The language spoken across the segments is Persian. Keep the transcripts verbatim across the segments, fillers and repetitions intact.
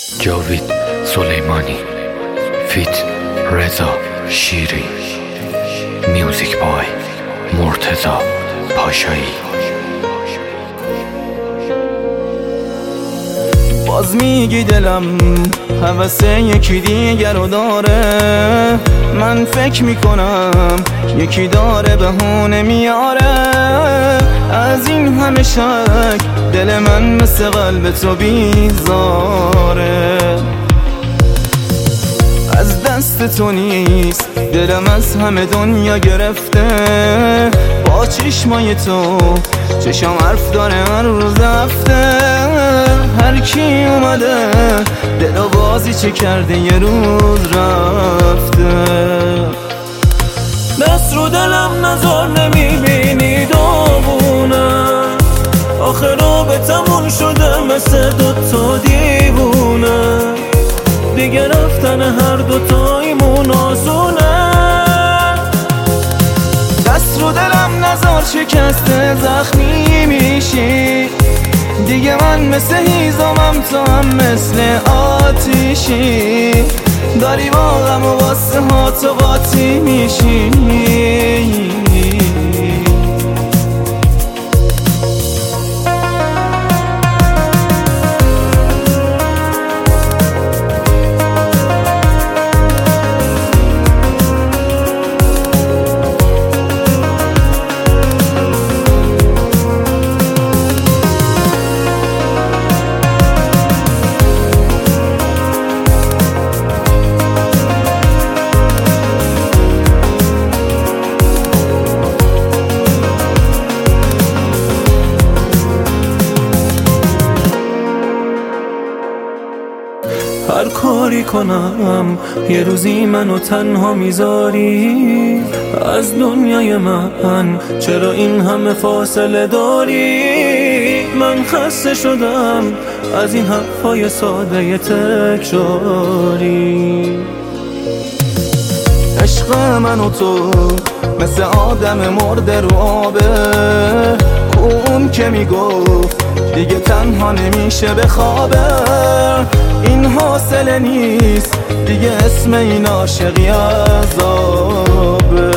جاوید سلیمانی فیت رضا شیری، میوزیک بای مرتضی پاشایی. باز میگی دلم هوس یکی دیگر رو داره، من فکر میکنم یکی داره بهونه میاره. از این همه شک دل من مثل قلب تو بیزاره، از دست تو نیست دلم از همه دنیا گرفته. با چشمای تو چشم حرف داره هر روز هفته. هر کی اومده دل و بازی چه کرده یه روز رفته. دست رو دلم نظر نمیبینی داغونه، آخه رابطمون شده مثل دوتا دیوونه. دیگه رفتن هر دوتایمون آسونه. دست رو دلم نظر شکسته زخمی میشی. دیگه من مثل هیزمم تو هم مثل آتیشی. داری با غم و واسه ها تو قاطی میشی. هر کاری کنم یه روزی منو تنها میذاری. از دنیای من چرا این همه فاصله داری؟ من خسته شدم از این حرفای ساده تکراری. عشق من و تو مثل آدم مرده رو آبه. اون که میگفت دیگه تنها نمیشه بخوابه. این حاصله نیست دیگه، اسم این عاشقی عذابه.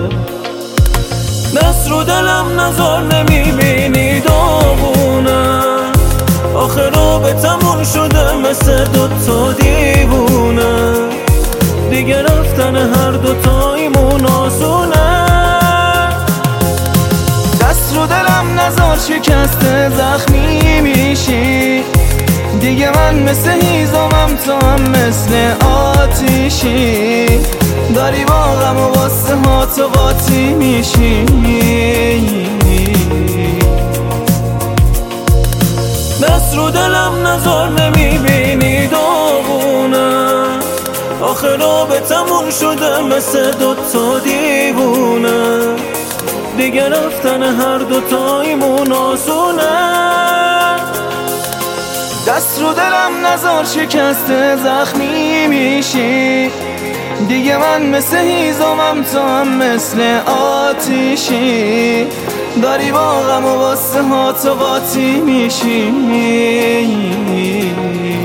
دست رو دلم نظر نمیبینی داغونه، آخه رابطمون شده مثل دوتا دیوونه. دیگه رفتن هر دوتایمون آسونه. دست رو دلم نظر شکسته زخمی میشی. دیگه من مثل هیزمم تو هم مثل آتیشی. داری با غم و واسه ها تو قاطی میشی. دست رو دلم نظر نمیبینی داغونه، آخه رابطمون شده مثل دوتا دیوونه. دیگه رفتن هر دوتایمون آسونه. دست رو دلم نظر شکسته زخمی میشی. دیگه من مثل هیزمم تو هم مثل آتیشی. داری با غم و واسه ها تو قاطی میشی.